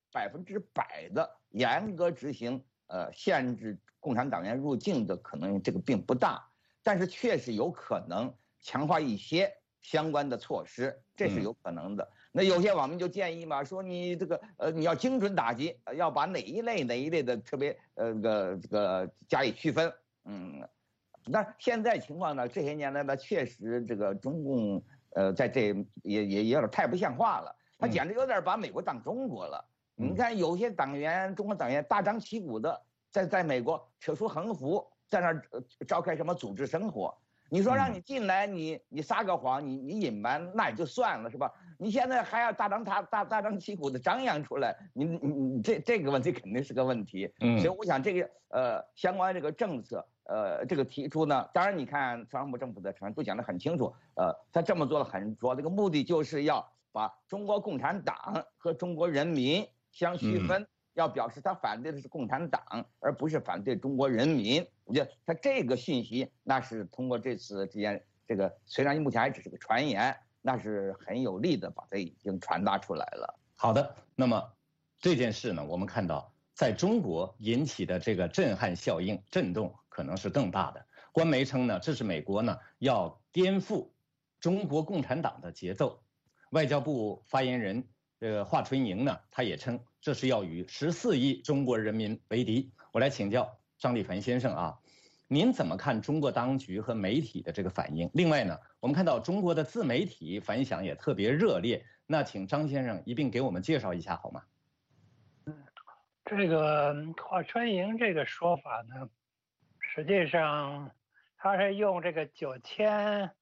100%的严格执行，限制共产党员入境的可能这个并不大，但是确实有可能强化一些相关的措施，这是有可能的。那有些网民就建议嘛，说你这个你要精准打击，要把哪一类的特别这个加以区分。那现在情况呢，这些年来呢，确实这个中共在这也有点太不像话了，他简直有点把美国当中国了。你看有些中国党员大张旗鼓的在美国扯出横幅，在那儿召开什么组织生活。你说让你进来，你撒个谎，你隐瞒那也就算了，是吧？你现在还要大张旗鼓的张扬出来，你这个问题肯定是个问题。所以我想这个相关这个政策这个提出呢，当然你看特朗普政府的成员都讲得很清楚，他这么做的很主要的一个目的就是要把中国共产党和中国人民相区分。要表示他反对的是共产党，而不是反对中国人民。我觉得他这个信息，那是通过这次这个虽然目前还只是个传言，那是很有力的把它已经传达出来了。 好的，那么这件事呢，我们看到在中国引起的这个震撼效应、震动可能是更大的。官媒称呢，这是美国呢要颠覆中国共产党的节奏。外交部发言人华春莹呢，他也称这是要与14亿中国人民为敌。我来请教张立凡先生啊，您怎么看中国当局和媒体的这个反应？另外呢，我们看到中国的自媒体反响也特别热烈，那请张先生一并给我们介绍一下好吗？ 这个华春莹这个说法呢，实际上他是用这个9100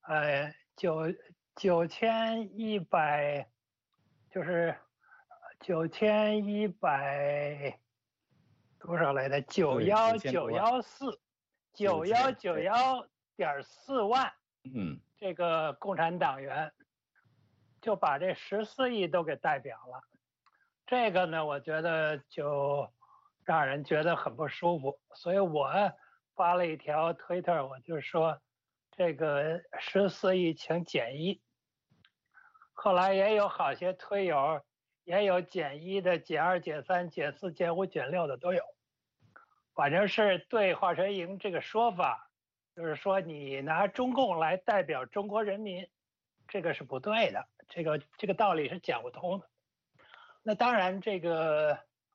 就是9100多少来的919149191.4万，这个共产党员就把这14亿都给代表了。这个呢，我觉得就让人觉得很不舒服，所以我发了一条推特，我就说这个14亿请减一。后来也有好些推友，也有减1的、减2、减3、减4、减5、减6的都有，反正是对华春莹这个说法，就是说你拿中共来代表中国人民，这个是不对的，这个道理是讲不通的。那当然，这个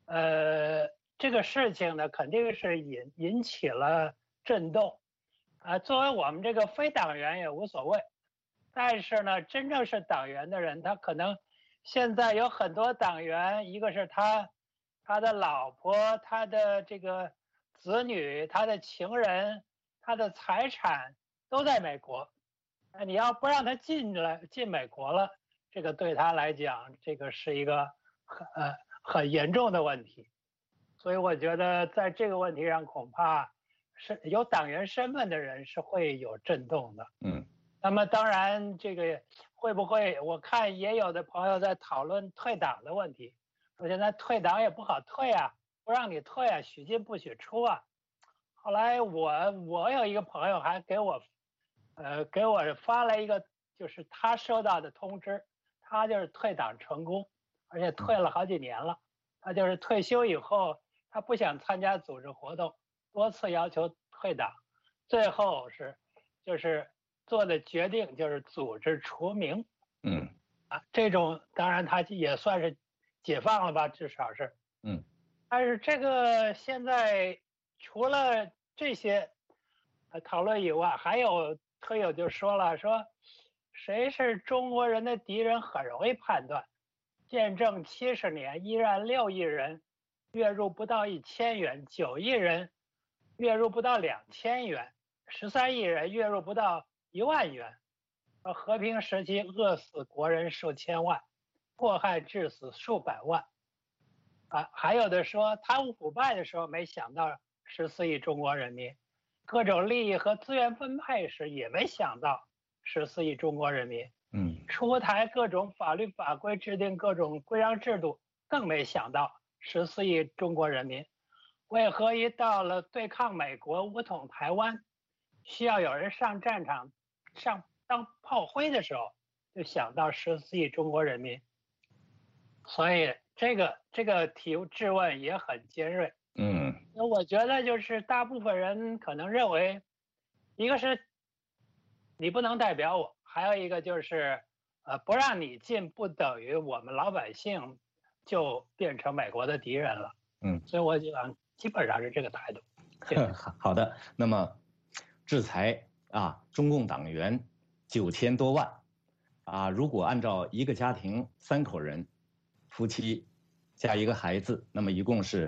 这个事情呢，肯定是引起了震动，作为我们这个非党员也无所谓，但是呢，真正是党员的人，他可能现在有很多党员，一个是他的老婆、他的这个子女、他的情人、他的财产都在美国，你要不让他进美国了，这个对他来讲，这个是一个很严重的问题。所以我觉得在这个问题上，恐怕是有党员身份的人是会有震动的。那么当然，这个会不会，我看也有的朋友在讨论退党的问题，说现在退党也不好退啊，不让你退啊，许进不许出啊。后来我有一个朋友还给我发了一个，就是他收到的通知，他就是退党成功，而且退了好几年了。他就是退休以后，他不想参加组织活动，多次要求退党，最后就是做的决定就是组织除名。这种当然他也算是解放了吧，至少是。但是这个现在除了这些讨论以外，还有推友就说了，说谁是中国人的敌人很容易判断。建政70年，依然6亿人月入不到1000元，9亿人月入不到2000元，13亿人月入不到1万元。和平时期饿死国人数千万，迫害致死数百万。还有的说贪污腐败的时候没想到14亿中国人民，各种利益和资源分配时也没想到14亿中国人民。出台各种法律法规，制定各种规章制度，更没想到14亿中国人民。为何一到了对抗美国武统台湾，需要有人上战场当炮灰的时候，就想到14亿中国人民。所以这个质问也很尖锐。那我觉得就是大部分人可能认为，一个是你不能代表我，还有一个就是不让你进不等于我们老百姓就变成美国的敌人了。所以我想基本上是这个态度。 好的，那么制裁中共党员9000多万如果按照一个家庭3口人，夫妻加一个孩子，那么一共是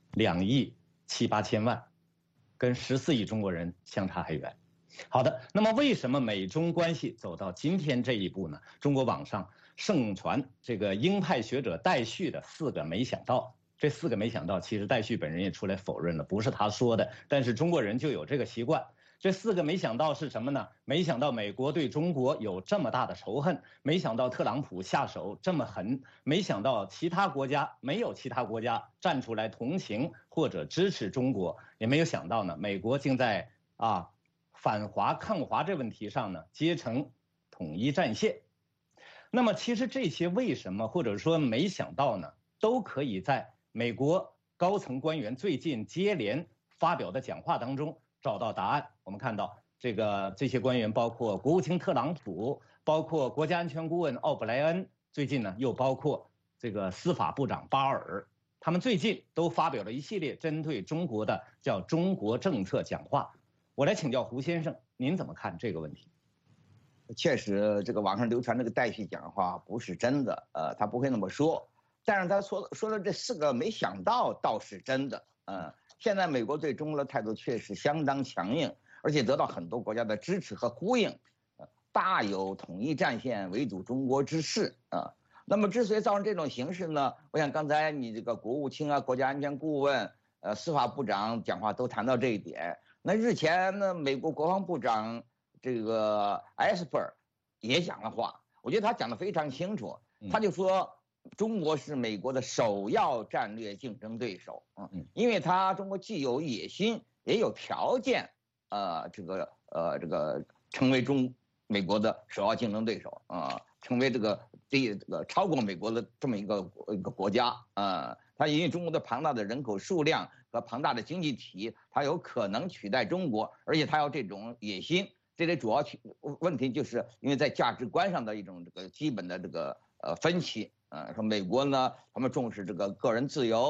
2亿7、8千万，跟14亿中国人相差还远。好的，那么为什么美中关系走到今天这一步呢？中国网上盛传这个鹰派学者戴旭的4个没想到，这4个没想到其实戴旭本人也出来否认了，不是他说的，但是中国人就有这个习惯。这4个没想到是什么呢？没想到美国对中国有这么大的仇恨，没想到特朗普下手这么狠，没想到没有其他国家站出来同情或者支持中国，也没有想到呢，美国竟在反华抗华这问题上呢结成统一战线。那么其实这些为什么或者说没想到呢，都可以在美国高层官员最近接连发表的讲话当中找到答案。我们看到这些官员包括国务卿特朗普，包括国家安全顾问奥布莱恩，最近呢又包括这个司法部长巴尔，他们最近都发表了一系列针对中国的叫中国政策讲话。我来请教胡先生，您怎么看这个问题？ 确实，这个网上流传这个戴旭讲话不是真的，他不会那么说。但是他说的这4个没想到倒是真的。现在美国对中国的态度确实相当强硬，而且得到很多国家的支持和呼应，大有统一战线围堵中国之势那么之所以造成这种形势呢，我想刚才你这个国务卿国家安全顾问、司法部长讲话都谈到这一点。那日前呢，美国国防部长这个埃斯珀也讲了话，我觉得他讲得非常清楚。他就说中国是美国的首要战略竞争对手因为中国既有野心也有条件这个成为美国的首要竞争对手成为这个超过美国的这么一个国家它因为中国的庞大的人口数量和庞大的经济体，它有可能取代中国，而且它有这种野心。这里主要问题就是因为在价值观上的一种这个基本的这个分歧说美国呢，他们重视这个个人自由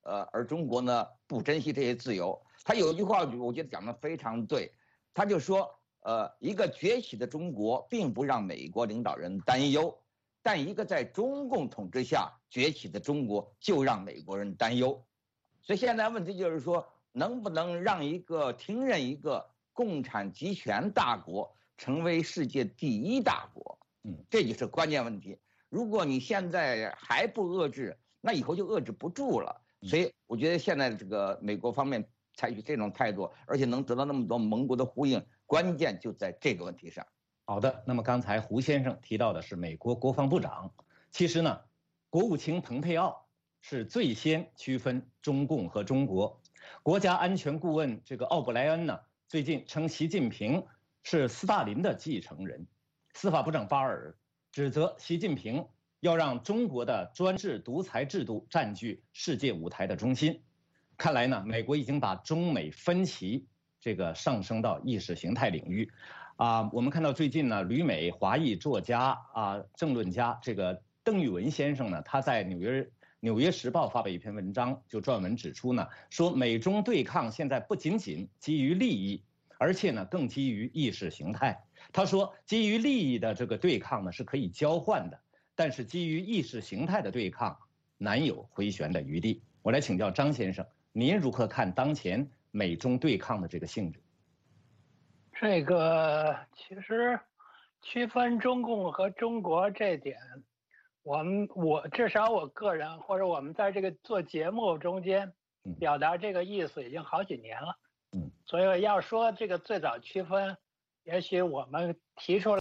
而中国呢不珍惜这些自由。他有一句话，我觉得讲得非常对，他就说，一个崛起的中国并不让美国领导人担忧，但一个在中共统治下崛起的中国就让美国人担忧。所以现在问题就是说，能不能让听任一个共产集权大国成为世界第一大国？这就是关键问题。如果你现在还不遏制，那以后就遏制不住了。所以我觉得现在这个美国方面采取这种态度，而且能得到那么多盟国的呼应，关键就在这个问题上。 好的，那么刚才胡先生提到的是美国国防部长，其实呢，国务卿蓬佩奥是最先区分中共和中国。国家安全顾问这个奥布莱恩呢，最近称习近平是斯大林的继承人。司法部长巴尔指责习近平要让中国的专制独裁制度占据世界舞台的中心。看来呢，美国已经把中美分歧这个上升到意识形态领域。我们看到最近呢，旅美华裔作家政论家这个邓玉文先生呢，他在纽约时报发表一篇文章，就撰文指出呢，说美中对抗现在不仅仅基于利益，而且呢更基于意识形态。他说，基于利益的这个对抗呢是可以交换的，但是基于意识形态的对抗难有回旋的余地。我来请教张先生，您如何看当前美中对抗的这个性质？ 这个其实区分中共和中国这点，我至少我个人或者我们在这个做节目中间表达这个意思已经好几年了。所以要说这个最早区分，也许我们提出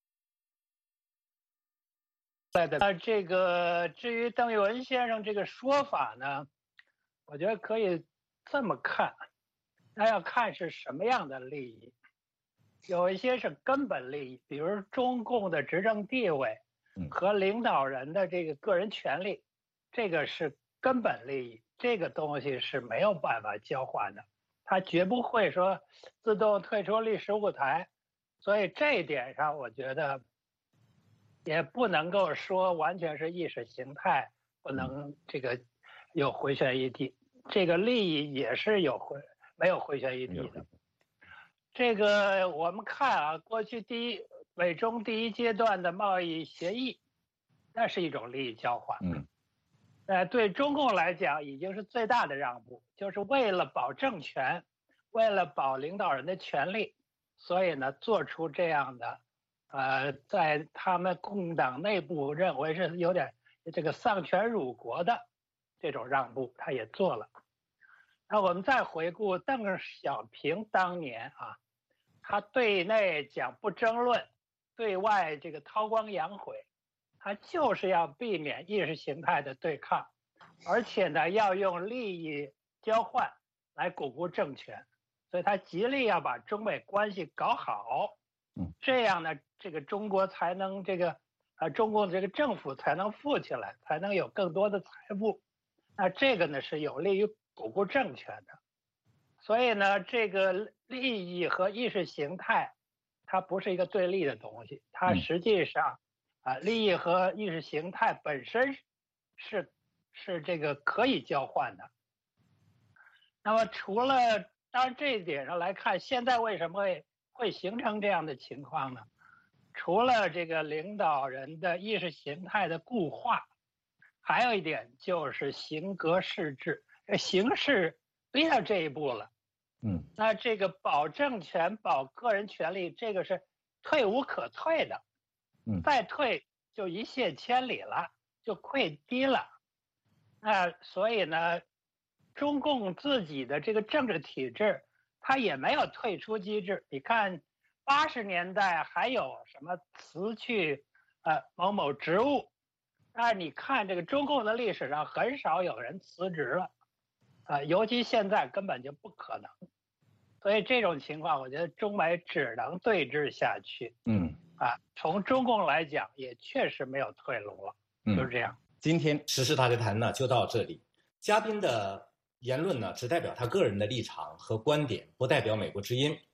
来的这个，至于邓玉文先生这个说法呢，我觉得可以这么看，那要看是什么样的利益。有一些是根本利益，比如中共的执政地位和领导人的这个个人权利，这个是根本利益，这个东西是没有办法交换的，他绝不会说自动退出历史舞台。所以这一点上，我觉得也不能够说完全是意识形态不能这个有回旋余地，这个利益也是没有回旋余地的。这个我们看过去美中第一阶段的贸易协议，那是一种利益交换。对中共来讲已经是最大的让步，就是为了保政权，为了保领导人的权利，所以呢做出这样的在他们共党内部认为是有点这个丧权辱国的这种让步，他也做了。那我们再回顾邓小平当年他对内讲不争论，对外这个韬光养晦，他就是要避免意识形态的对抗，而且呢要用利益交换来巩固政权，所以他极力要把中美关系搞好，这样呢这个中国才能中共这个政府才能富起来，才能有更多的财富，那这个呢是有利于巩固政权的。所以呢这个利益和意识形态它不是一个对立的东西，它实际上利益和意识形态本身是这个可以交换的。那么除了当然这一点上来看，现在为什么会形成这样的情况呢？除了这个领导人的意识形态的固化，还有一点就是形格势制，形势逼到这一步了。那这个保政权保个人权利，这个是退无可退的，再退就一泻千里了，就溃堤了。所以呢中共自己的这个政治体制它也没有退出机制。你看80年代还有什么辞去某某职务，但你看这个中共的历史上很少有人辞职了，尤其现在根本就不可能。所以这种情况我觉得中美只能对峙下去。从中共来讲也确实没有退路了。就是这样。 今天时事大家谈呢就到这里，嘉宾的言论呢只代表他个人的立场和观点，不代表美国之音。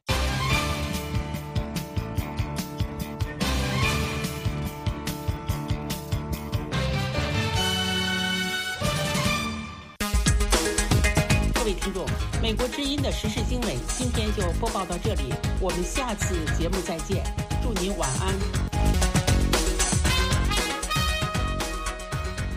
美国之音的时事经纬今天就播报到这里，我们下次节目再见，祝您晚安。